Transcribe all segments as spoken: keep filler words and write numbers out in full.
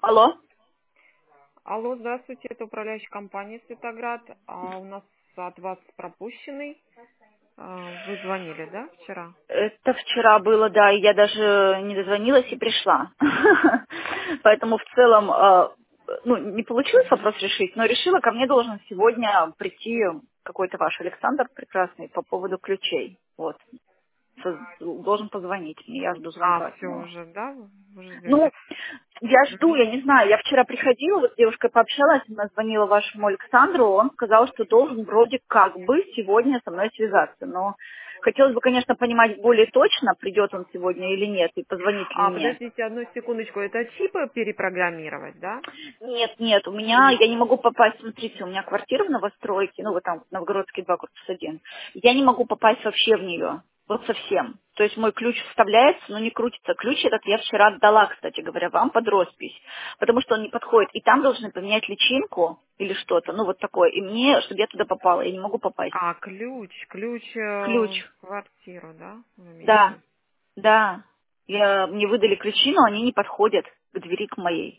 Алло. Алло, здравствуйте, это управляющая компания «Светоград». А у нас от вас пропущенный. А, Вы звонили, да, вчера? Это вчера было, да, и я даже не дозвонилась и пришла. Поэтому в целом, э, ну, не получилось Мгм. вопрос решить, но решила, ко мне должен сегодня прийти какой-то ваш Александр прекрасный по поводу ключей. Вот. Со- Должен позвонить мне, я жду А, звонка от все него. уже, да, вы Ну, ждете? я жду, Мгм. я не знаю, я вчера приходила, вот с девушкой пообщалась, она звонила вашему Александру, он сказал, что должен вроде как бы сегодня со мной связаться, но хотелось бы, конечно, понимать более точно, придет он сегодня или нет, и позвонит ли А, мне. подождите одну секундочку, это чипы перепрограммировать, да? Нет, нет, у меня, я не могу попасть, смотрите, у меня квартира в новостройке, ну вот там, Новгородский два, корпус один. Я не могу попасть вообще в нее, вот совсем. То есть мой ключ вставляется, но не крутится. Ключ этот я вчера отдала, кстати говоря, вам под роспись, потому что он не подходит. И там должны поменять личинку или что-то, ну вот такое. И мне, чтобы я туда попала, я не могу попасть. А, ключ, ключ э, Ключ, в квартиру, да, вы имеете в да, виду? да. Я, мне выдали ключи, но они не подходят к двери к моей.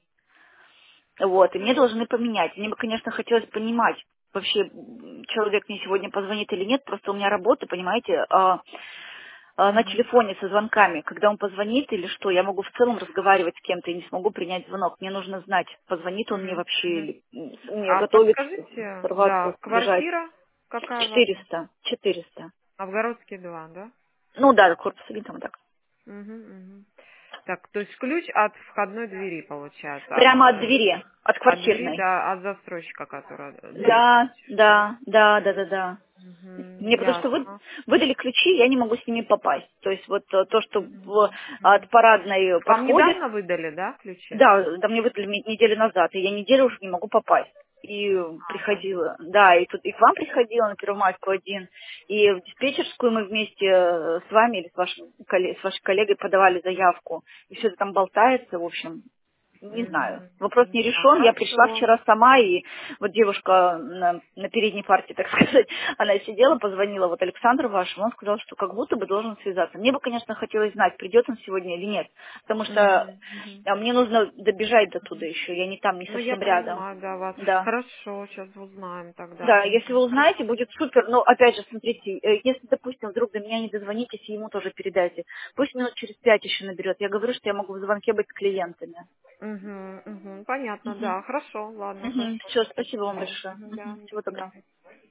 Вот, и мне должны поменять. Мне бы, конечно, хотелось понимать, вообще м, человек мне сегодня позвонит или нет, просто у меня работа, понимаете, а, а, на Мгм. телефоне со звонками. Когда он позвонит или что, я могу в целом разговаривать с кем-то и не смогу принять звонок. Мне нужно знать, позвонит он мне Мгм. вообще Мгм. или м, мне А готовит подскажите, да, сорваться, бежать. квартира какая ваша? Четыреста, четыреста. Новгородский два, да? Ну да, корпус один там так. Мгм, мгм. Так, то есть ключ от входной двери получается, от, Прямо от э, двери, от от двери, квартирной. да, от застройщика, которая э, дверь Да, получает, да? да, да, да, да, да. Мгм, Мне потому что вы, ясно. выдали ключи, я не могу с ними попасть. То есть вот э, то, что в- Мгм, от мгм. парадной Вам подходит, недавно выдали, да, ключи? да, да мне выдали ме- неделю назад, и я неделю уже не могу попасть. И А, приходила, понятно. да, и тут и к вам приходила на Первомайскую один, и в диспетчерскую мы вместе э, с вами или с, вашим, колле- с вашей коллегой подавали заявку, и все это там болтается, в общем, не знаю. Мгм. Вопрос не Да, решен. Я пришла хорошо. вчера сама, и вот девушка на, на передней партии, так сказать, она сидела, позвонила вот Александру вашему, он сказал, что как будто бы должен связаться. Мне бы, конечно, хотелось знать, придет он сегодня или нет, потому что Мгм, мгм. а, мне нужно добежать до туда еще, я не там, не Ну, я совсем рядом. понимаю, да, вас. Да. Хорошо, сейчас узнаем тогда. Да, если Мгм. вы узнаете, Хорошо. будет супер. Но опять же, смотрите, э, если, допустим, вдруг до меня не дозвонитесь, и ему тоже передайте. Пусть минут через пять еще наберет. Я говорю, что я могу в звонке быть с клиентами. Угу, угу. Понятно, Мгм. да. Хорошо, ладно, Мгм. хорошо. Все, спасибо вам Спасибо. большое. Мгм, да, Мгм. до Всего доброго. свидания.